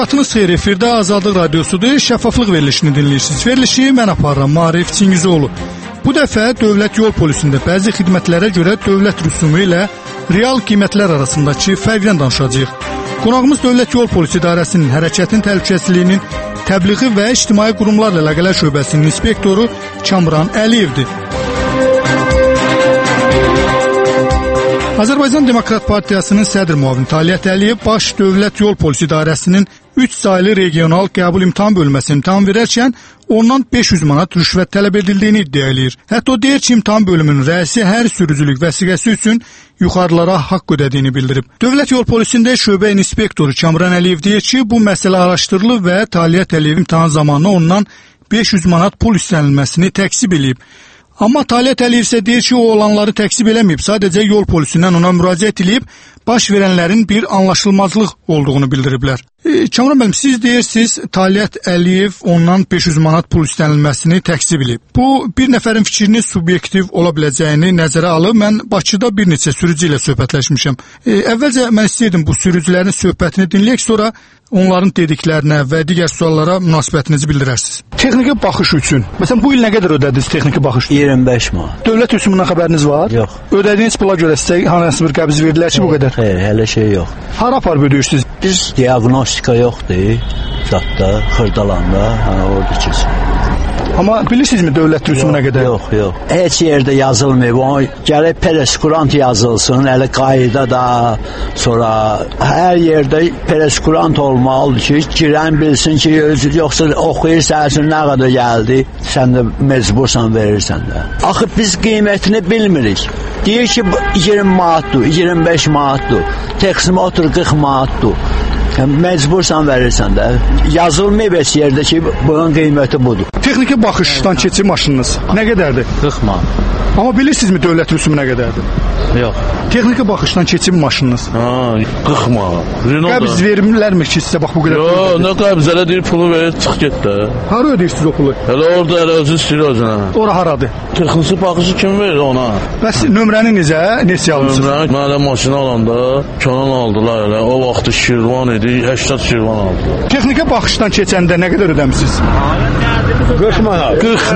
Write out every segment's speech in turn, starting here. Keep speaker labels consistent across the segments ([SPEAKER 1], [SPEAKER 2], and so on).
[SPEAKER 1] Vaxtınız xeyir, efirdə Azadlıq Radiosudur, şəffaflıq verilişini dinləyirsiniz. Verilişi mən aparıram, Maarif Çingizoğlu. Bu dəfə dövlət yol polisində bəzi xidmətlərə görə dövlət rüsumu ilə real qiymətlər arasındakı fərqdən danışacağıq. Qonağımız Dövlət Yol Polisi İdarəsinin hərəkətin təhlükəsizliyinin təbliği və ictimai qurumlarla əlaqələr şöbəsinin inspektoru Kamran Əliyevdir. Azərbaycan Demokrat Partiyasının sədr müavini Taliyət Əliyev baş Dövlət Yol Polisi İdarəsinin 3 saylı regional qəbul imtahan bölməsində imtahan verərkən ondan 500 manat rüşvət tələb edildiyini iddia edir. Hətta o deyir ki, imtahan bölümünün rəisi hər sürücülük vəsiqəsi üçün yuxarılara haqq ödədiyini bildirib. Dövlət Yol Polisində şöbə inspektoru Kamran Əliyev deyir ki, bu məsələ araşdırılıb və Taliyət Əliyev imtahan zamanı ondan 500 manat pul istənilməsini təksib edib. Amma Taliyət Əliyev isə deyir ki, o olanları təksib eləməyib, sadəcə yol polisindən ona müraciət edib, baş verənlərin bir anlaşılmazlıq olduğunu bildiriblər. Kamran müəllim, siz deyirsiniz, Taliyət Əliyev ondan 500 manat pul istənilməsini təksib edib. Bu, bir nəfərin fikrini subyektiv ola biləcəyini nəzərə alıb, mən Bakıda bir neçə sürücü ilə söhbətləşmişəm. Əvvəlcə mən istəyirdim bu sürücülərin söhbətini dinləyək, sonra onların dediklərinə və digər suallara münasibətinizi bildirərsiniz. Texniki baxış üçün, məsələn, bu il nə qədər ödədiniz texniki baxış?
[SPEAKER 2] 25 manat.
[SPEAKER 1] Dövlət rüsumundan xəbəriniz var?
[SPEAKER 2] Yox.
[SPEAKER 1] Ödədiyiniz pula görə sizə hansı bir qəbz verdilər ki, bu qədər?
[SPEAKER 2] Xeyr, hələ şey yox.
[SPEAKER 1] Hara aparıb ödəyirsiniz?
[SPEAKER 2] Biz diaqnostika yoxdur, zətdə, Xırdalanda, orada keçir.
[SPEAKER 1] Amma bilirsinizmi dövlət rüsumuna qədər?
[SPEAKER 2] Yox. Heç yerdə yazılmıyor. O gəlib preskurant yazılsın, elə qayda da, sonra hər yerdə preskurant olmalıdır ki, girən bilsin ki, yoxsa oxuyursan, nə qədər gəldi, sən də mecbursan verirsən də. Axı biz qiymətini bilmirik. Deyir ki, 20 manatdır, 25 manatdır, taksimetr 40 manatdır. Mecbursan verirsən də. Yazılmayıb heç yerdə ki, bunun qiyməti budur.
[SPEAKER 1] Texniki baxışdan keçir maşınınız nə qədərdir?
[SPEAKER 2] 40 manat.
[SPEAKER 1] Amma bilirsinizmi dövlət rüsumu nə qədərdir?
[SPEAKER 2] Yox.
[SPEAKER 1] Texniki baxışdan keçir maşınınız.
[SPEAKER 2] 40 manat.
[SPEAKER 1] Qəbz verirlərmi ki, sizə bax bu qədər?
[SPEAKER 3] Yox, nə qəbz, elə deyir pulu verir, çıx get də.
[SPEAKER 1] Hara ödeyirsiniz o pulu?
[SPEAKER 3] Elə orada elə özü istəyir özünə.
[SPEAKER 1] Ora haradır?
[SPEAKER 3] Texniki baxışı kim verir ona?
[SPEAKER 1] Bəs nömrəni neçə almışsınız?
[SPEAKER 3] Nömrəni mənə maşını alanda Kənan aldılar elə. O vaxtı Şirvan idi, 80 Şirvan aldılar.
[SPEAKER 1] Texniki baxışdan keçəndə nə qədər ödəmisiniz?
[SPEAKER 3] 40 manat.
[SPEAKER 4] 40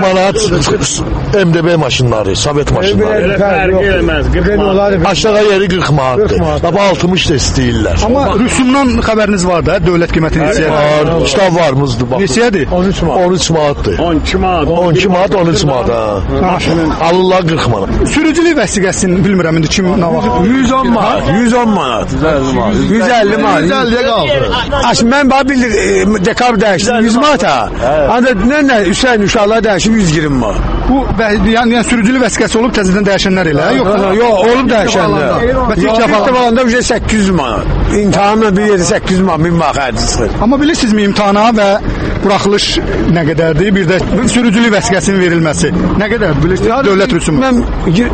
[SPEAKER 4] manat MDB maşınları, Sovet maşınları.
[SPEAKER 3] Fərq eləməz.
[SPEAKER 4] Aşağı yeri 40 manatdır. Baba 60 da istəyirlər.
[SPEAKER 1] Amma rüsumdan xəbəriniz var da, dövlət qiyməti neçədir?
[SPEAKER 4] Var, kitab varmızdır.
[SPEAKER 1] Neçədir?
[SPEAKER 4] 13 manatdır.
[SPEAKER 3] 12 manat.
[SPEAKER 4] 12 manat, 13 manat. Alırlar 40 manat.
[SPEAKER 1] Sürücülük vəsiqəsini bilmirəm indi kim nə vaxt?
[SPEAKER 4] 110 manat. 110 manat. 150 manat. 150-yə qaldı.
[SPEAKER 5] Mən bax bildir dekabr dəyişdim 100 manata. Ancaq nə Hüseyin uşaqlar dəyişib 120 manat.
[SPEAKER 1] Bu yəni sürücülük vəsiqəsi olub təzədən dəyişənlər elə,
[SPEAKER 5] yox, olub dəyişənlər.
[SPEAKER 1] Bəs
[SPEAKER 5] ilk dəfə olanda 800 manat. İmtahanla bir yerdə 800 manat 1000 manat xərci çıxır.
[SPEAKER 1] Amma bilirsinizmi imtahana və buraxılış nə qədərdir? Bir də sürücülük vəsiqəsinin verilməsi nə qədərdir? Bilirsiniz dövlət rüsumu?
[SPEAKER 5] Mən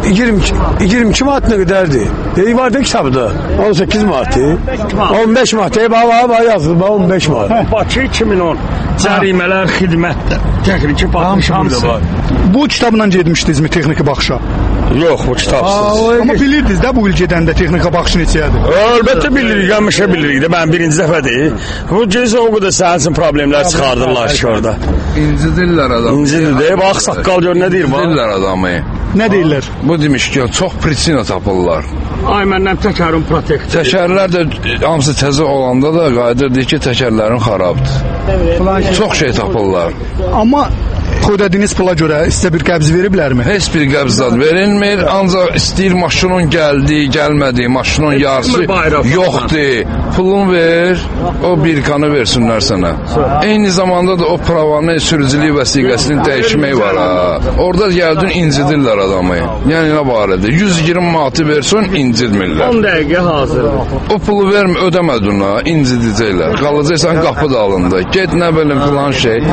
[SPEAKER 5] 22 manat nə qədərdir? Var da kitabda. 18 manatdır. 15 manat. Bax yazılıb 15 manat.
[SPEAKER 3] Bakı 2010 cərimələr xidmətdə. Texniki baxışım da var.
[SPEAKER 1] Bu kitabla getmişdinizmi texniki baxışa?
[SPEAKER 3] Yox, bu kitabsız.
[SPEAKER 1] Amma bilirdiniz də bu il gedəndə texnika baxışı neçədir?
[SPEAKER 3] Əlbəttə bilirik, həmişə bilirik də. Mən birinci dəfədir. Bu gecə o qədər sənin üçün problemlər çıxardırlar ki, orada.
[SPEAKER 6] İncidirlər adamı.
[SPEAKER 3] İncidir. Bax, saqqal gör nə deyir?
[SPEAKER 6] İncidirlər adamı.
[SPEAKER 1] Nə deyirlər?
[SPEAKER 6] Bu demiş ki, çox pritsina tapırlar.
[SPEAKER 3] Ay, məndən təkərim protekt.
[SPEAKER 6] Təkərlər də hamısı təzə olanda da qayıdır, deyir ki, təkərlərin xarabdır. Çox şey tapırlar.
[SPEAKER 1] Amma ödədiyiniz pula görə sizə bir qəbz veriblərmi?
[SPEAKER 6] Heç bir qəbz verilmir, ancaq istəyir maşının gəldi, gəlmədi, maşının yarısı yoxdur. Pulun ver, o bir kanı versinlər sənə. Eyni zamanda da o pravanı, sürücülük vəsiqəsini dəyişmək var ha. Orada gəldin, incidirlər adamı. Yəni nə barədir? 120 manatı versin, incidmirlər.
[SPEAKER 3] 10 dəqiqə hazır.
[SPEAKER 6] O pulu vermə, ödəmədin ha, incidəcəklər. Qalacaqsan qapı dalında. Get nə bilim filan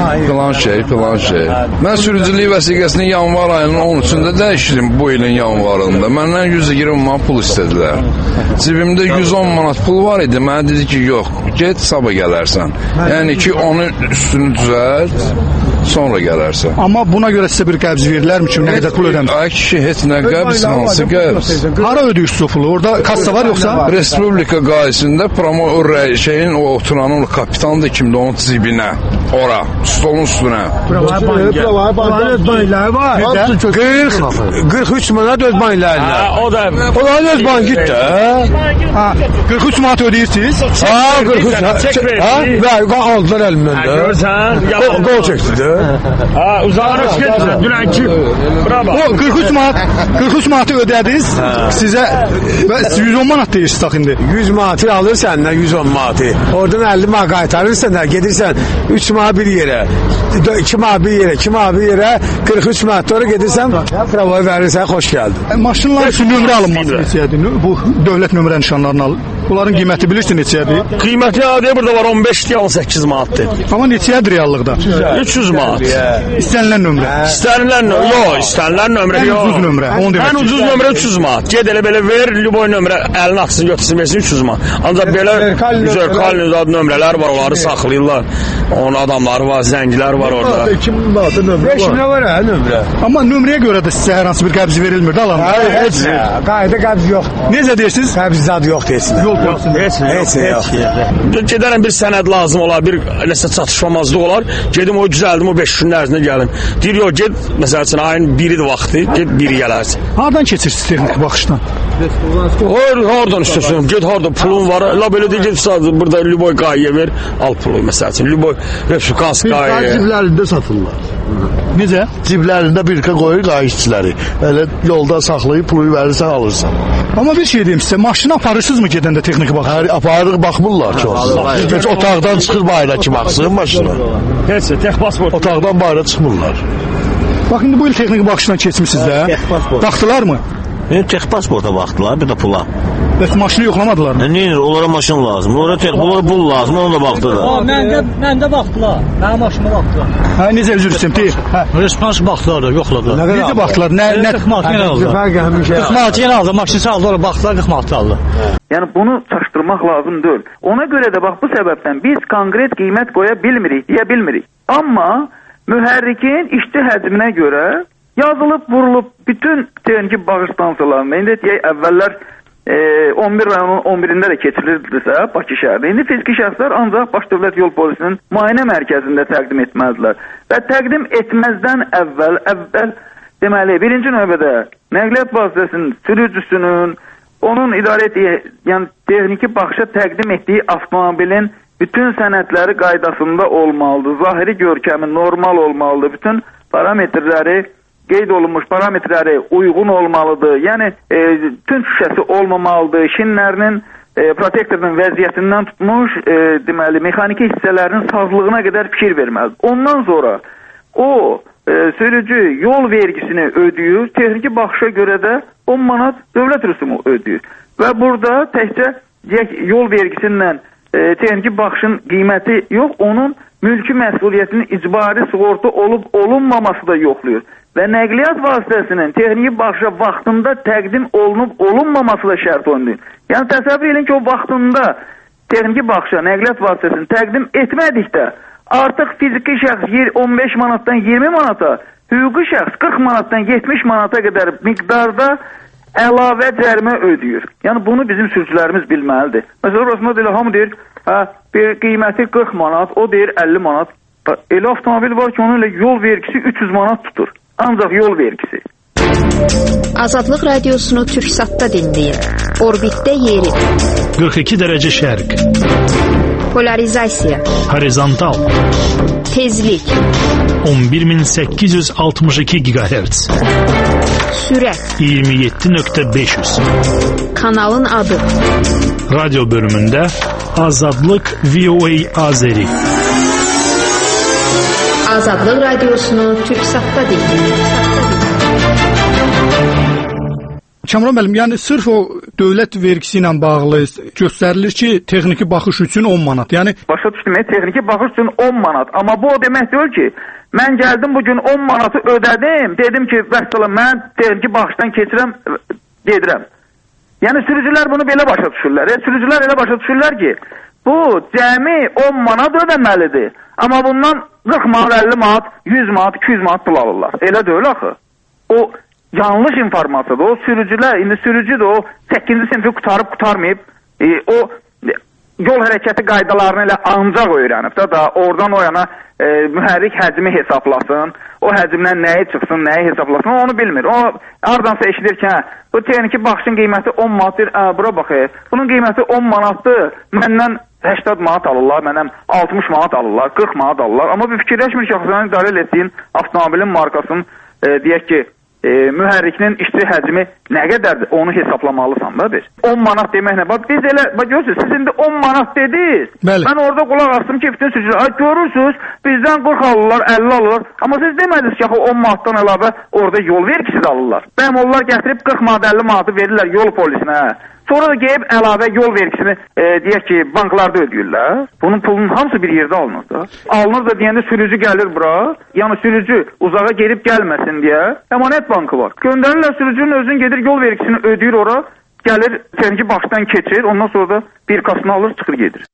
[SPEAKER 6] şey. Mən sürücülük vəsiqəsini yanvar ayının 13-də dəyişdim bu ilin yanvarında. Məndən 120 manat pul istədilər. Cibimdə 110 manat pul var idi. Mənə dedi ki, yox, get sabah gələrsən. Yəni ki, onun üstünü düzəlt. sonra gələrsən.
[SPEAKER 1] Amma buna görə sizə bir qəbz verilərmi ki, nə qədər pul ödəmişsiniz?
[SPEAKER 6] Ay kişi, heç nə qəbz, hansı qəbz?
[SPEAKER 1] Hara ödəyirsiniz o pulu? Orada kassa var yoxsa?
[SPEAKER 6] Respublika qayəsində şeyin o oturanın kapitanı da kimdir onun cibinə, ora, stolun üstünə.
[SPEAKER 5] Bankalar var. 43 manat öz bankalarına.
[SPEAKER 3] O da
[SPEAKER 5] Onlar öz bankitdir.
[SPEAKER 1] 43 manat ödəyirsiniz?
[SPEAKER 5] 43 və aldılar əlimdən də.
[SPEAKER 3] görsən,
[SPEAKER 5] Qol çəkdi də.
[SPEAKER 3] uzağına çıxır. Dünənki bura bax.
[SPEAKER 1] O 43 manatı ödədiniz. Sizə 110 manat deyirsiniz axı indi.
[SPEAKER 5] 100 manatı alır səndən 110 manatı. Oradan 50 manat qaytarırsan da gedirsən 3 manat bir yerə, 2 manat bir yerə, 2 manat bir yerə 43 manat sonra gedirsən pravaya verirsən, xoş gəldin.
[SPEAKER 1] Maşınlar üçün nömrə alınması neçədir? Bu dövlət nömrə nişanlarını alır. Bunların qiyməti bilirsiniz neçədir?
[SPEAKER 3] Qiyməti adı burada var 15-dir, 18 manatdır.
[SPEAKER 1] Amma neçədir reallıqda?
[SPEAKER 3] 300 manat.
[SPEAKER 1] İstənilən nömrə.
[SPEAKER 3] İstənilən nömrə
[SPEAKER 1] Ən
[SPEAKER 3] yox.
[SPEAKER 1] ucuz nömrə. Onu demək.
[SPEAKER 3] Ən ucuz nömrə 300 manat. Ged elə belə ver, Lüboy nömrə əlini açsın, götürsün, versin 300 manat. Ancaq belə zərkalli nömrələr var, onları saxlayırlar. Onun adamları var, zəngilər var orada.
[SPEAKER 5] 2000 manat nömrə. 5000 var ha nömrə.
[SPEAKER 1] Amma nömrəyə görə də sizə hər hansı bir qəbz verilmir də alan.
[SPEAKER 5] Heç nə. Qayda qəbz yox.
[SPEAKER 1] Necə deyirsiniz?
[SPEAKER 5] Qəbz zad yox deyirsən.
[SPEAKER 1] Yol polisində.
[SPEAKER 5] Heç nə yox.
[SPEAKER 3] Gedərəm bir sənəd lazım olar, bir nəsə çatışmamazlıq olar. Gedim o düzəldim, o 5 günün ərzində gəlim. Deyir, yox, ged, məsəl üçün, ayın 1-idir vaxtı, ged 1-i gələrsən.
[SPEAKER 1] Hardan keçirsiniz texniki baxışdan?
[SPEAKER 3] Hardan istəsən, ged harda pulun var, la belə deyir, ged sadəcə burada Lüboy qayıya ver, al pulu, məsəl üçün, Lüboy Respublikans qayıya.
[SPEAKER 4] Ciblərində satırlar.
[SPEAKER 1] Necə?
[SPEAKER 4] Ciblərində birkə qoyur qayışçiləri. Elə yolda saxlayıb pulu verirsən, alırsan.
[SPEAKER 1] Amma bir şey deyim sizə, maşını aparırsınızmı gedəndə texniki baxışdan?
[SPEAKER 4] Hər aparırıq, baxmırlar çox. Heç otaqdan çıxır bayra ki, baxsın maşına.
[SPEAKER 3] Heç, tək pasport.
[SPEAKER 4] Otaqdan bayra çıxmırlar.
[SPEAKER 1] Bax, indi bu il texniki baxışdan keçmişsiniz də. Baxdılar mı?
[SPEAKER 7] Tek pasporta baktılar, bir de pula.
[SPEAKER 1] Bəs maşını yoxlamadılar mı?
[SPEAKER 7] Niye? Onlara maşın lazım, onlara pul lazım, ona da baktılar.
[SPEAKER 8] Məndə baxdılar, mənim maşıma baxdılar.
[SPEAKER 1] Hə, necə üzr istəyim, deyir.
[SPEAKER 8] Respons baxdılar da, yoxladılar.
[SPEAKER 1] Necə baxdılar? Nə
[SPEAKER 8] 40 manat yenə aldılar. 40 manat yenə aldılar, maşını saldılar, baxdılar 40 manat aldılar.
[SPEAKER 9] Yəni bunu çaşdırmaq lazım deyil. Ona görə də bax bu səbəbdən biz konkret qiymət qoya bilmirik, deyə bilmirik. Amma mühərrikin işçi həcminə görə yazılıb, vurulub bütün texniki bağış stansiyalarında, indi deyək əvvəllər 11 rayonun 11-ində də keçirilirdisə Bakı şəhərində. İndi fiziki şəxslər ancaq Baş Dövlət Yol Polisinin müayinə mərkəzində təqdim etməzdilər. Və təqdim etməzdən əvvəl deməli, birinci növbədə nəqliyyat vasitəsinin sürücüsünün, onun idarə etdiyi, yəni texniki baxışa təqdim etdiyi avtomobilin bütün sənədləri qaydasında olmalıdır. Zahiri görkəmi normal olmalıdır. Bütün parametrləri qeyd olunmuş parametrləri uyğun olmalıdır. Yəni tünd şüşəsi olmamalıdır. Şinlərinin protektorun vəziyyətindən tutmuş, deməli, mexaniki hissələrinin sazlığına qədər fikir verməlidir. Ondan sonra o sürücü yol vergisini ödəyir, texniki baxışa görə də 10 manat dövlət rüsumu ödəyir. Və burada təkcə yol vergisindən texniki baxışın qiyməti yox, onun mülki məsuliyyətinin icbari sığorta olub-olunmaması da yoxlayır. Və nəqliyyat vasitəsinin texniki baxışa vaxtında təqdim olunub-olunmaması da şərt olunur. Yəni təsəvvür edin ki, o vaxtında texniki baxışa nəqliyyat vasitəsini təqdim etmədikdə artıq fiziki şəxs 15 manatdan 20 manata, hüquqi şəxs 40 manatdan 70 manata qədər miqdarda əlavə cərimə ödəyir. Yəni bunu bizim sürücülərimiz bilməlidir. Məsələn, orasında deyil, hamı deyir, bir qiyməti 40 manat, o deyir 50 manat. Elə avtomobil var ki, onun ilə yol vergisi 300 manat tutur. Ancaq yol vergisi.
[SPEAKER 10] Azadlıq radiosunu Türksatda dinləyin. Orbitdə yeri.
[SPEAKER 11] 42 dərəcə şərq.
[SPEAKER 10] Polarizasiya.
[SPEAKER 11] Horizontal.
[SPEAKER 10] Tezlik.
[SPEAKER 11] 11862 GHz.
[SPEAKER 10] Sürət.
[SPEAKER 11] 27.500.
[SPEAKER 10] Kanalın adı.
[SPEAKER 11] Radyo bölümündə Azadlıq VOA Azeri.
[SPEAKER 10] Azadlıq radiosunu Türksatda dinləyin.
[SPEAKER 1] Kamran müəllim, yəni sırf o dövlət vergisi ilə bağlı göstərilir ki, texniki baxış üçün 10 manat. Yəni
[SPEAKER 9] başa düşdüm, texniki baxış üçün 10 manat. Amma bu o demək deyil ki, mən gəldim bugün 10 manatı ödədim, dedim ki, vəssalam, mən texniki baxışdan keçirəm, gedirəm. Yəni sürücülər bunu belə başa düşürlər. Sürücülər elə başa düşürlər ki, bu cəmi 10 manat ödəməlidir. Amma bundan 40 manat, 50 manat, 100 manat, 200 manat pul alırlar. Elə deyil axı. O yanlış informasiyadır. O sürücülər, indi sürücüdür, o 8-ci sinfi qutarıb-qutarmayıb, o yol hərəkəti qaydalarını elə ancaq öyrənib da oradan o yana mühərrik həcmi hesablasın, o həcmdən nəyi çıxsın, nəyi hesablasın, onu bilmir. O hardansa eşidir ki, bu texniki baxışın qiyməti 10 manatdır, bura baxır, bunun qiyməti 10 manatdır, məndən 80 manat alırlar, məndən 60 manat alırlar, 40 manat alırlar. Amma bir fikirləşmir ki, sən idarə etdiyin avtomobilin markasının, deyək ki, mühərrikinin işçi həcmi nə qədərdir, onu hesablamalısan da bir. 10 manat deməklə, bax biz elə, bax görürsünüz, siz indi 10 manat dediniz.
[SPEAKER 1] Bəli.
[SPEAKER 9] Mən orada qulaq astım ki, bütün sürücülər, görürsünüz, bizdən 40 alırlar, 50 alırlar, amma siz demədiniz ki, 10 manatdan əlavə orada yol vergisi də alırlar. Bəyəm onlar gətirib 40 manat, 50 manatı verirlər yol polisinə. Sonra da gəlib əlavə yol vergisini deyək ki, banklarda ödəyirlər. Bunun pulunun hamısı bir yerdə alınır da. Alınır da deyəndə sürücü gəlir bura. Yəni sürücü uzağa gelib gəlməsin deyə əmanət bankı var. Göndərirlər sürücünün özünün gedir yol vergisini ödəyir ora. Gəlir texniki başdan keçir. Ondan sonra da bir kasını alır çıxır gedir.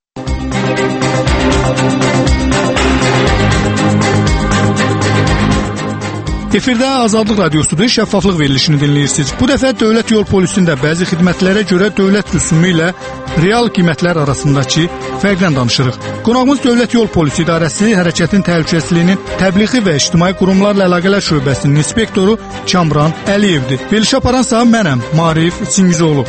[SPEAKER 1] Efirdə Azadlıq Radiosudur, şəffaflıq verilişini dinləyirsiniz. Bu dəfə dövlət yol polisində bəzi xidmətlərə görə dövlət rüsumu ilə real qiymətlər arasındakı fərqdən danışırıq. Qonağımız Dövlət Yol Polisi İdarəsi Hərəkətin Təhlükəsizliyinin Təbliği və İctimai Qurumlarla Əlaqələr Şöbəsinin inspektoru Kamran Əliyevdir. Verilişə aparansa mənəm, Marif Çingizoğlu.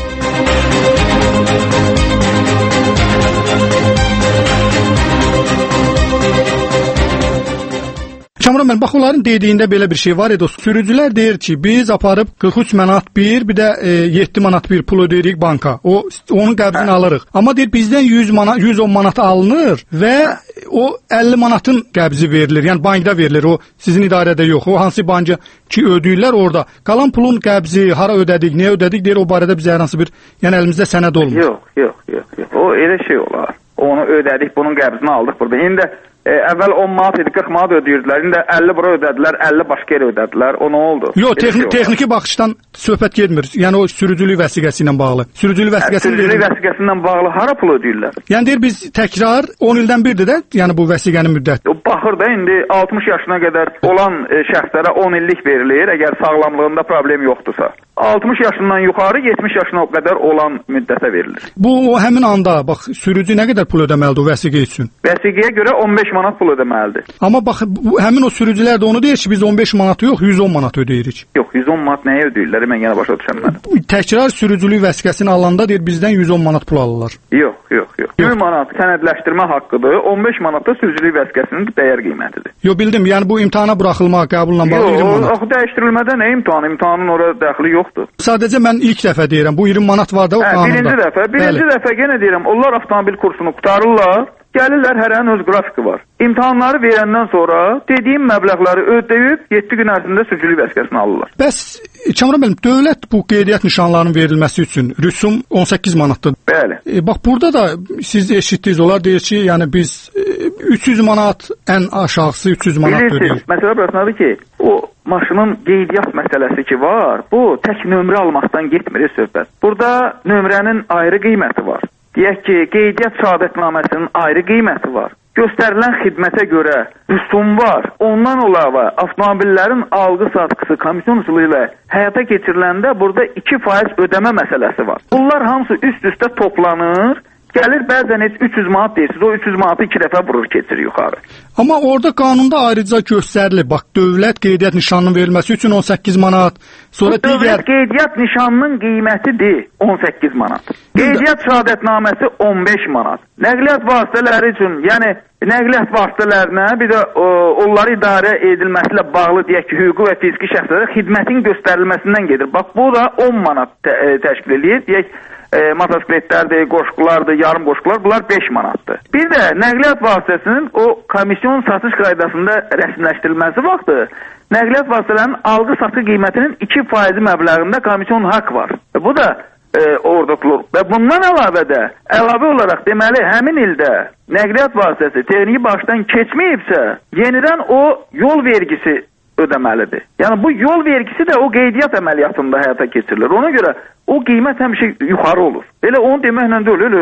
[SPEAKER 1] Kamran mən, bax onların dediyində belə bir şey var idi. Sürücülər deyir ki, biz aparıb 43 manat bir də 7 manat bir pul ödəyirik banka. Onun qəbzini alırıq. Amma deyir bizdən 110 manat alınır və o 50 manatın qəbzi verilir. Yəni bankda verilir. O sizin idarədə yox. O hansı banka ki ödəyirlər orada. Qalan pulun qəbzi, hara ödədik, niyə ödədik deyir, o barədə bizə hər hansı bir, yəni əlimizdə sənəd olmur.
[SPEAKER 9] Yox. O elə şey olar. Onu ödədik, bunun qəbzini aldıq burada. İndi əvvəl 10 manat idi, 40 manat ödəyirdilər. İndi 50 bura ödədilər, 50 başqa yerə ödədilər. O nə oldu?
[SPEAKER 1] Yox, texniki baxışdan söhbət getmir. Yəni o sürücülük vəsiqəsi ilə bağlı. Sürücülük
[SPEAKER 9] vəsiqəsi ilə bağlı hara pul ödəyirlər?
[SPEAKER 1] Yəni deyir biz təkrar 10 ildən birdir də, yəni bu vəsiqənin müddəti.
[SPEAKER 9] Baxır da indi 60 yaşına qədər olan şəxslərə 10 illik verilir, əgər sağlamlığında problem yoxdursa. 60 yaşından yuxarı 70 yaşına qədər olan müddətə verilir.
[SPEAKER 1] Bu həmin anda bax sürücü nə qədər pul ödəməlidir o vəsiqə üçün?
[SPEAKER 9] Vəsiqəyə görə 15 manat pul ödəməlidir.
[SPEAKER 1] Amma bax həmin o sürücülər də onu deyir ki, biz 15 manatı yox, 110 manat ödəyirik.
[SPEAKER 9] Yox, 110 manat nəyə ödəyirlər? Mən yenə başa düşəmədim.
[SPEAKER 1] Təkrar sürücülük vəsiqəsini alanda deyir bizdən 110 manat pul alırlar.
[SPEAKER 9] Yox. 100 manat sənədləşdirmə haqqıdır, 15 manat da sürücülük vəsiqəsinin dəyər qiymətidir.
[SPEAKER 1] Yox, bildim. Yəni bu imtahana buraxılma, qəbulla bağlı 20 manat.
[SPEAKER 9] Yox, dəyişdirilmədə nə imtahan? İmtahanın ora dəxli yoxdur.
[SPEAKER 1] Sadəcə mən ilk dəfə deyirəm, bu 20 manat var da o qanunda.
[SPEAKER 9] Birinci dəfə yenə deyirəm, onlar avtomobil kursunu qutarırlar, gəlirlər, hərənin öz qrafiki var. İmtahanları verəndən sonra dediyim məbləğləri ödəyib 7 gün ərzində sürücülük vəsiqəsini alırlar.
[SPEAKER 1] Bəs Kamran müəllim, dövlət bu qeydiyyat nişanlarının verilməsi üçün rüsum 18 manatdır.
[SPEAKER 9] Bəli.
[SPEAKER 1] Bax burada da siz eşitdiniz, onlar deyir ki, yəni biz 300 manat ən aşağısı 300 manat ödəyirik.
[SPEAKER 9] Məsələ burasındadır ki, o maşının qeydiyyat məsələsi ki var, bu tək nömrə almaqdan getmir söhbət. Burada nömrənin ayrı qiyməti var. Deyək ki, qeydiyyat şəhadətnaməsinin ayrı qiyməti var. Göstərilən xidmətə görə rüsum var. Ondan əlavə avtomobillərin alqı-satqısı komisyon üsulu ilə həyata keçiriləndə burada 2% ödəmə məsələsi var. Bunlar hamısı üst-üstə toplanır. Gəlir bəzən heç 300 manat deyirsiniz, o 300 manatı 2 dəfə vurur, keçir yuxarı.
[SPEAKER 1] Amma orada qanunda ayrıca göstərilir. Bax, dövlət qeydiyyat nişanının verilməsi üçün 18 manat. Sonra
[SPEAKER 9] dövlət qeydiyyat nişanının qiymətidir 18 manat. Qeydiyyat şəhadətnaməsi 15 manat. Nəqliyyat vasitələri üçün, yəni nəqliyyat vasitələrinə bir də onları idarə edilməsi ilə bağlı deyək ki, hüquqi və fiziki şəxslərə xidmətin göstərilməsindən gedir. Bax, bu da 10 manat təşkil edir. Deyək, motosikletlərdir, qoşqulardır, yarım qoşqular, bunlar 5 manatdır. Bir də nəqliyyat vasitəsinin o komisyon satış qaydasında rəsmiləşdirilməsi vaxtı nəqliyyat vasitələrinin alqı-satqı qiymətinin 2% məbləğində komisyon haqq var. Bu da orada tutulur. Və bundan əlavə olaraq deməli həmin ildə nəqliyyat vasitəsi texniki başdan keçməyibsə, yenidən o yol vergisi ödəməlidir. Yəni bu yol vergisi də o qeydiyyat əməliyyatında həyata keçirilir. Ona görə o qiymət həmişə yuxarı olur. Elə onu deməklə deyil,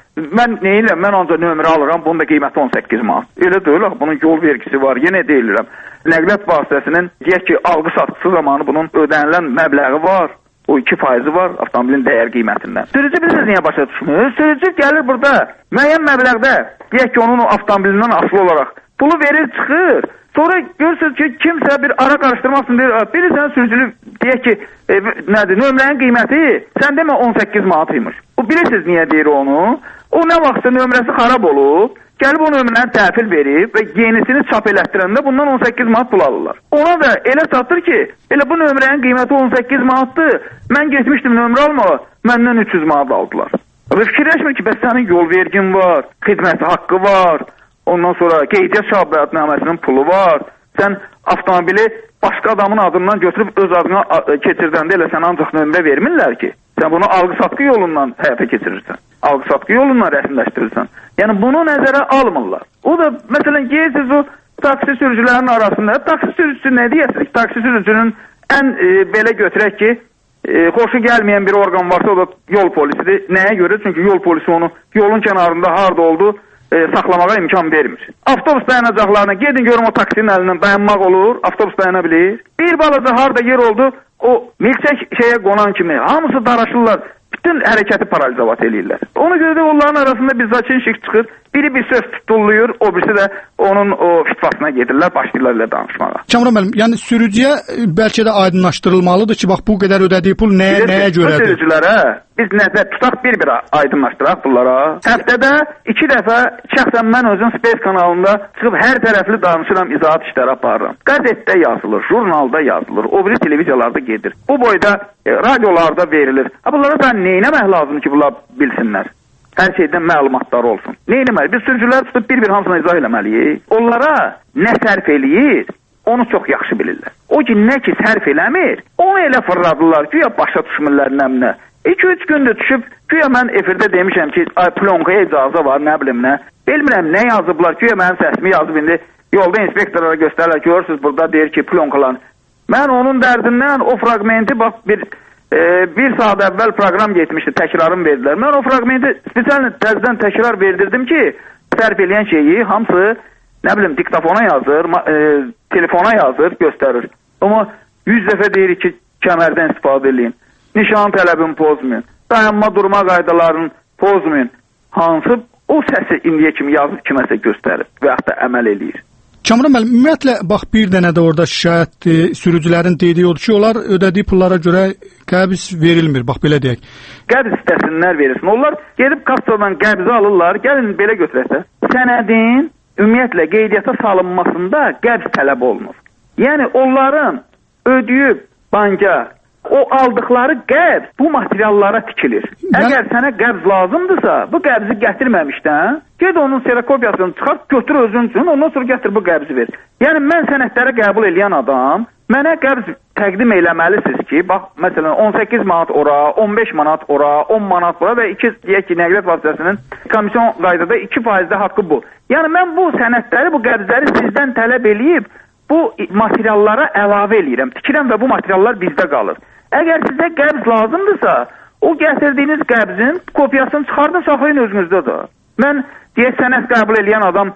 [SPEAKER 9] mən neyirəm, mən ancaq nömrə alıram, bunun da qiyməti 18 manat. Elə deyil, bunun yol vergisi var, yenə deyilirəm. Nəqliyyat vasitəsinin, deyək ki, alqı-satqısı zamanı bunun ödənilən məbləği var. O 2% var avtomobilin dəyər qiymətindən. Sürücü bilirsiniz niyə başa düşmür? Sürücü gəlir burada müəyyən məbləğdə, deyək ki, onun avtomobilindən asılı olaraq pulu verir, çıxır. Sonra görürsünüz ki, kimsə bir ara qarışdırmasın deyir, bilirsən sürücülük, deyək ki, nədir, nömrənin qiyməti sən demə 18 manatıymış. O bilirsiniz niyə deyir onu? O nə vaxtsa nömrəsi xarab olub, gəlib o nömrəni təhvil verib və yenisini çap elətdirəndə bundan 18 manat pul alırlar. Ona da elə satır ki, elə bu nömrənin qiyməti 18 manatdır, mən getmişdim nömrə almağa, məndən 300 manat aldılar. Və fikirləşmir ki, bəs sənin yol vergin var, xidməti haqqı var, ondan sonra qeydiyyat şahidnaməsinin pulu var, sən avtomobili başqa adamın adından götürüb öz adına keçirdəndə elə sən ancaq nömrə vermirlər ki, sən bunu alqı-satqı yolundan həyata keçirirsən, alqı-satqı yolundan rəsmiləşdirirsən. Yəni bunu nəzərə almırlar. O da, məsələn, geysiz o taksi sürücülərinin arasında, taksi sürücüsü nə deyəsiniz? Taksi sürücünün ən belə götürək ki, xoşu gəlməyən bir orqan varsa, o da yol polisidir. Nəyə görə? Çünki yol polisi onu yolun kənarında harda oldu saxlamağa imkan vermir. Avtobus dayanacaqlarına gedin görün o taksinin əlindən dayanmaq olur, avtobus dayana bilir. Bir balaca harda yer oldu, o milçək şeyə qonan kimi hamısı daraşırlar. Bütün hərəkəti paralizavat eləyirlər. Ona görə də onların arasında bir zaçın şik çıxır. Biri bir söz tutulluyur, o birisi də onun o fitvasına gedirlər, başlayırlar ilə danışmağa.
[SPEAKER 1] Kamran müəllim, yəni sürücüyə bəlkə də aydınlaşdırılmalıdır ki, bax bu qədər ödədiyi pul nəyə görədir?
[SPEAKER 9] Sürücülərə biz nəzər tutaq bir aydınlaşdıraq bunlara. Həftədə 2 dəfə şəxsən mən özüm Space kanalında çıxıb hər tərəfli danışıram, izahat işləri aparıram. Qəzetdə yazılır, jurnalda yazılır, o biri televiziyalarda gedir. Bu boyda radiolarda verilir. Bunlara da neynəmək lazımdır ki, bunlar bilsinlər? Hər şeydən məlumatları olsun. Neynəməli? Biz sürücülər tutub bir hamısına izah eləməliyik. Onlara nə sərf eləyir, onu çox yaxşı bilirlər. O ki, nə ki sərf eləmir, onu elə fırladırlar ki, ya başa düşmürlər nəmnə. 2-3 gündür düşüb, güya mən efirdə demişəm ki, plonkaya icazə var, nə bilim nə. Bilmirəm, nə yazıblar ki, mənim səsimi yazıb indi yolda inspektorlara göstərirlər, görürsünüz, burada deyir ki, plonkalan. Mən onun dərdindən o fragmenti, bax, bir saat əvvəl proqram getmişdi, təkrarım verdilər. Mən o fragmenti spesial təzdən təkrar verdirdim ki, sərf eləyən şeyi hamısı, nə bilim, diktafona yazır, telefona yazır, göstərir. Amma 100 dəfə deyir ki, kəmərdən istifadə edin, nişan tələbini pozmayın, dayanma durma qaydalarını pozmayın. Hansı o səsi indiyə kimi yazıb kiməsə göstərir və yaxud da əməl eləyir.
[SPEAKER 1] Kamran müəllim, ümumiyyətlə, bax bir dənə də orada şikayət sürücülərin dediyi odur ki, onlar ödədiyi pullara görə qəbz verilmir, bax belə deyək.
[SPEAKER 9] Qəbz istəsinlər verilsin. Onlar gedib kassadan qəbzi alırlar, gəlin belə götürəsə, sənədin ümumiyyətlə qeydiyyata salınmasında qəbz tələb olunur. Yəni onların ödəyib banka o aldıqları qəbz bu materiallara tikilir. Əgər sənə qəbz lazımdırsa, bu qəbzi gətirməmişdən, ged onun serokopiyasını çıxart, götür özün üçün, ondan sonra gətir bu qəbzi ver. Yəni mən sənədləri qəbul edən adam, mənə qəbz təqdim eləməlisiniz ki, bax, məsələn, 18 manat ora, 15 manat ora, 10 manat ora və 2, deyək ki, nəqliyyat vasitəsinin komisyon qaydada 2% haqqı bu. Yəni mən bu sənədləri, bu qəbzləri sizdən tələb eləyib, bu materiallara əlavə eləyirəm, tikirəm və bu materiallar bizdə qalır. Əgər sizə qəbz lazımdırsa, o gətirdiyiniz qəbzin kopyasını çıxardın, saxlayın özünüzdə də. Mən deyək sənəd qəbul eləyən adam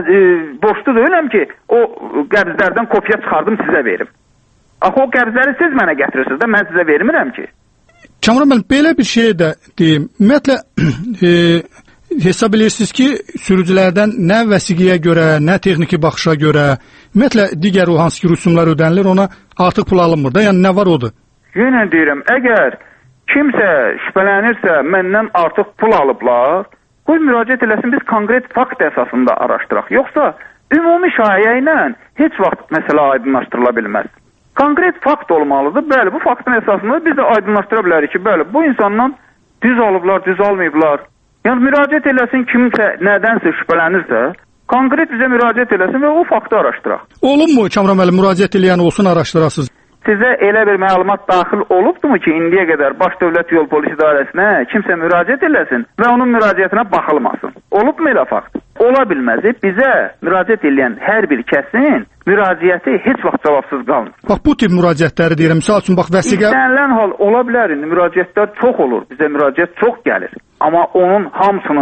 [SPEAKER 9] borçlu deyiləm ki, o qəbzlərdən kopya çıxardım sizə verim. Axı o qəbzləri siz mənə gətirirsiniz də, mən sizə vermirəm ki.
[SPEAKER 1] Kamran müəllim, belə bir şey də deyim. Ümumiyyətlə, hesab edirsiniz ki, sürücülərdən nə vəsiqiyə görə, nə texniki baxışa görə, ümumiyyətlə, digər o hansı ki, rüsumlar ödənilir, ona artıq pul alınmır da, yəni nə var odur?
[SPEAKER 9] Yenə deyirəm, əgər kimsə şübhələnirsə, məndən artıq pul alıblar, qoy müraciət eləsin, biz konkret fakt əsasında araşdıraq. Yoxsa ümumi şayə ilə heç vaxt məsələ aydınlaşdırıla bilməz. Konkret fakt olmalıdır, bəli, bu faktın əsasında biz də aydınlaşdıra bilərik ki, bəli, bu insandan düz alıblar, düz almayıblar. Yəni müraciət eləsin, kimsə nədənsə şübhələnirsə, konkret bizə müraciət eləsin və o faktı araşdıraq.
[SPEAKER 1] Olunmu Kamran müəllim, müraciət eləyən olsun, araşdırasınız?
[SPEAKER 9] Sizə elə bir məlumat daxil olubdumu ki, indiyə qədər Baş Dövlət Yol Polisi İdarəsinə kimsə müraciət eləsin və onun müraciətinə baxılmasın? Olubmu elə fakt? Ola bilməz. Bizə müraciət eləyən hər bir kəsin müraciəti heç vaxt cavabsız qalmır.
[SPEAKER 1] Bax, bu tip müraciətləri deyirəm. Misal üçün, bax, vəsiqə...
[SPEAKER 9] İstənilən hal ola bilər, indi müraciətlər çox olur. Bizə müraciət çox gəlir. Amma onun hamısının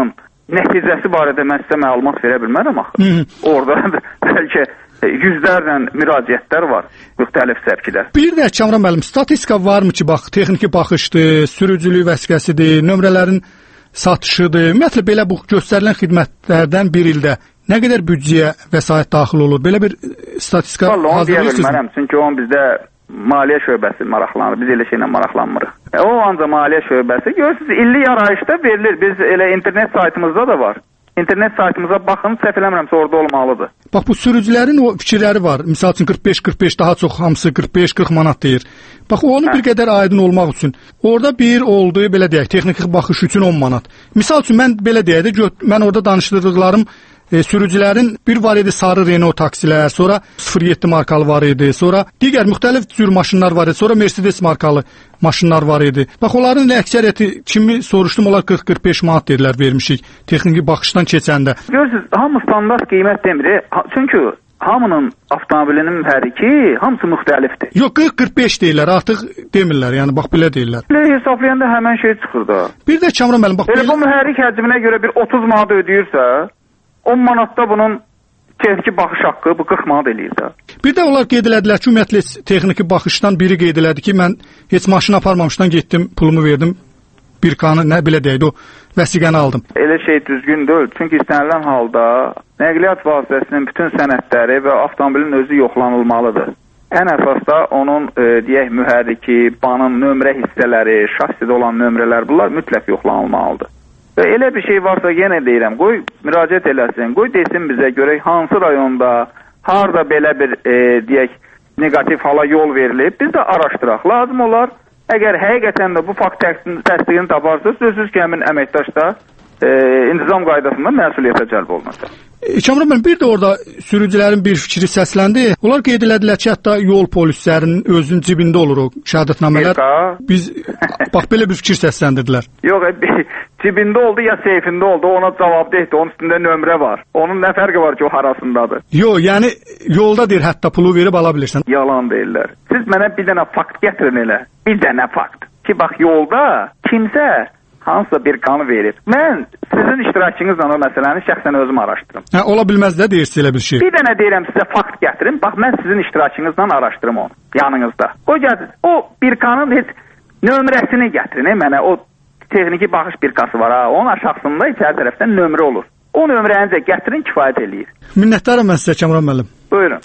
[SPEAKER 9] nəticəsi barədə mən sizə məlumat verə bilmərəm axı. Orada bəlkə yüzlərlə müraciətlər var, müxtəlif səvkilər.
[SPEAKER 1] Bir də Kamran müəllim, statistika varmı ki, bax, texniki baxışdır, sürücülük vəsiqəsidir, nömrələrin satışıdır. Ümumiyyətlə belə bu göstərilən xidmətlərdən bir ildə nə qədər büdcəyə vəsait daxil olur? Belə bir statistika
[SPEAKER 9] hazırlayırsınız? Çünki onun bizdə maliyyə şöbəsi maraqlanır. Biz elə şeylə maraqlanmırıq. O ancaq maliyyə şöbəsi. Görürsünüz, illik arayışda verilir. Biz elə internet saytımızda da var. İnternet saytımıza baxın, səhv eləmirəmsə orada olmalıdır.
[SPEAKER 1] Bax, bu sürücülərin o fikirləri var. Misal üçün 45-45, daha çox hamısı 45-40 manat deyir. Bax, onu bir qədər aydın olmaq üçün. Orada bir oldu, belə deyək, texniki baxış üçün 10 manat. Misal üçün mən belə deyək də, mən orada danışdırdıqlarım sürücülərin bir var idi sarı Renault taksilər, sonra 07 markalı var idi, sonra digər müxtəlif cür maşınlar var idi, sonra Mercedes markalı maşınlar var idi. Bax, onların əksəriyyəti kimi soruşdum, onlar 40-45 manat dedilər vermişik texniki baxışdan keçəndə.
[SPEAKER 9] Görürsünüz, hamı standart qiymət demir. Çünki hamının avtomobilinin mühərriki hamısı müxtəlifdir.
[SPEAKER 1] Yox, 40-45 deyirlər, artıq demirlər, yəni bax belə deyirlər.
[SPEAKER 9] Belə hesablayanda həmən şey çıxır da.
[SPEAKER 1] Bir də Kamran müəllim, bax
[SPEAKER 9] belə bu mühərrik həcminə görə bir 30 manat ödəyirsə, 10 manatda bunun texniki baxış haqqı bu 40 manat eləyir də.
[SPEAKER 1] Bir də onlar qeyd elədilər ki, ümumiyyətlə texniki baxışdan biri qeyd elədi ki, mən heç maşın aparmamışdan getdim, pulumu verdim, bir kanı, nə belə deyək, o vəsiqəni aldım.
[SPEAKER 9] Elə şey düzgün deyil. Çünki istənilən halda nəqliyyat vasitəsinin bütün sənədləri və avtomobilin özü yoxlanılmalıdır. Ən əsas da onun deyək mühərriki, banın nömrə hissələri, şassidə olan nömrələr, bunlar mütləq yoxlanılmalıdır. Və elə bir şey varsa yenə deyirəm, qoy müraciət eləsin, qoy desin bizə görək hansı rayonda, harda belə bir deyək negativ hala yol verilib, biz də araşdıraq. Lazım olar, əgər həqiqətən də bu fakt təsdiqini taparsa, sözsüz ki, həmin əməkdaş da intizam qaydasında məsuliyyətə cəlb olunacaq.
[SPEAKER 1] Kamran müəllim, bir də orada sürücülərin bir fikri səsləndi. Onlar qeyd elədilər ki, hətta yol polislərinin özünün cibində olur o şəhadətnamələr. Biz bax belə bir fikir səsləndirdilər.
[SPEAKER 9] Yox, cibində oldu ya seyfində oldu, ona cavabdehdir, onun üstündə nömrə var. Onun nə fərqi var ki, o harasındadır?
[SPEAKER 1] Yox, yəni yolda deyir, hətta pulu verib ala bilirsən.
[SPEAKER 9] Yalan deyirlər. Siz mənə bir dənə fakt gətirin elə. Bir dənə fakt. Ki, bax, yolda kimsə hansısa bir kanı verir. Mən sizin iştirakınızla o məsələni şəxsən özüm araşdırım.
[SPEAKER 1] Hə, ola bilməz də deyirsiniz elə bir şey.
[SPEAKER 9] Bir dənə deyirəm sizə fakt gətirin. Bax, mən sizin iştirakınızla araşdırım onu yanınızda. O gətir. O bir kanın heç nömrəsini gətirin. Mənə o texniki baxış bir kası var ha. Onun aşağısında içəri tərəfdən nömrə olur. O nömrənizi gətirin, kifayət eləyir.
[SPEAKER 1] Minnətdaram mən sizə Kamran müəllim.
[SPEAKER 9] Buyurun.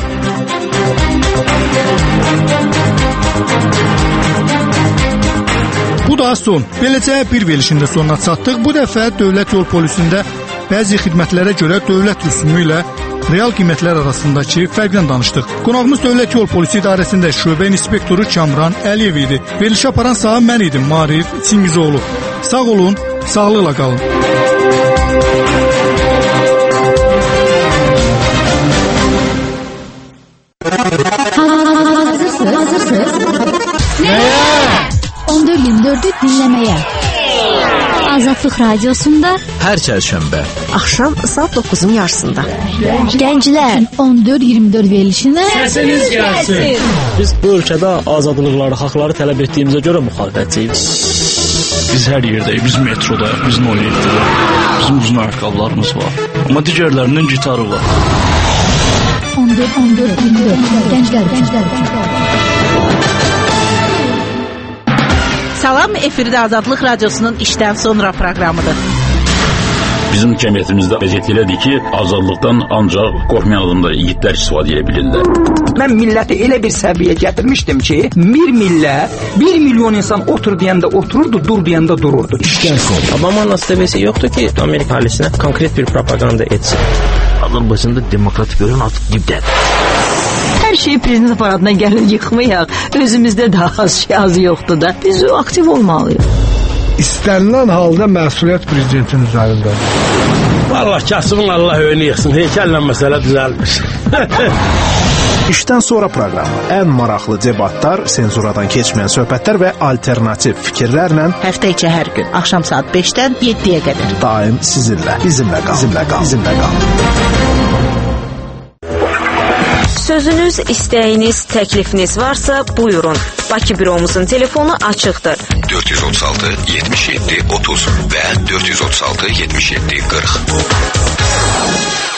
[SPEAKER 1] Bu da son. Beləcə bir verilişin də sonuna çatdıq. Bu dəfə Dövlət Yol Polisində bəzi xidmətlərə görə dövlət rüsumu ilə real qiymətlər arasındakı fərqdən danışdıq. Qonağımız Dövlət Yol Polisi İdarəsində şöbə inspektoru Kamran Əliyev idi. Verilişi aparan sağ mən idim, Marif Çingizoğlu. Sağ olun, sağlıqla qalın.
[SPEAKER 12] Hazırsınız? Nəyə? 14-24'ü dinləməyə. Azadlıq Radiosunda
[SPEAKER 13] hər çərşənbə
[SPEAKER 14] axşam saat 9'un yarısında.
[SPEAKER 12] Gənclər 14-24 verilişinə
[SPEAKER 11] səsiniz gəlsin.
[SPEAKER 15] Biz bu ölkədə azadlıqları, haqları tələb etdiyimizə görə müxalifətçiyiz.
[SPEAKER 11] Biz hər yerdəyik, biz metrodayıq, biz 07'də. Bizim uzun ayaqqabılarımız var. Amma digərlərinin gitarı var.
[SPEAKER 12] 14-24 Gənclər.
[SPEAKER 14] Salam, efirdə Azadlıq Radiosunun işdən sonra proqramıdır.
[SPEAKER 16] Bizim cəmiyyətimizdə vəziyyət elədir ki, azadlıqdan ancaq qorxmayan adamlar, yiğitlər istifadə edə bilirlər.
[SPEAKER 17] Mən milləti elə bir səviyyə gətirmişdim ki, bir millət, 1 milyon insan otur deyəndə otururdu, dur deyəndə dururdu.
[SPEAKER 15] İşdən sonra. Obama'nın istəməsi yoxdur ki, Amerika halisinə konkret bir propaganda etsin.
[SPEAKER 13] Azərbaycanda demokratik görən artıq dibdədir.
[SPEAKER 14] Hər şeyi prezident aparatına gəlin yıxmayaq. Özümüzdə daha az yoxdur da. Biz aktiv olmalıyıq.
[SPEAKER 5] İstənilən halda məsuliyyət prezidentin üzərindədir.
[SPEAKER 18] Allah kasımın Allah önünü yıxsın. Heykəllə məsələ düzəlmiş.
[SPEAKER 19] İşdən sonra proqramı. Ən maraqlı debatlar, senzuradan keçməyən söhbətlər və alternativ fikirlərlə
[SPEAKER 14] həftə içi hər gün axşam saat 5-dən 7-yə qədər.
[SPEAKER 19] Daim sizinlə. Bizimlə qal.
[SPEAKER 10] sözünüz, istəyiniz, təklifiniz varsa buyurun. Bakı büromuzun telefonu açıqdır.
[SPEAKER 20] 436 77 30 və 436 77 40.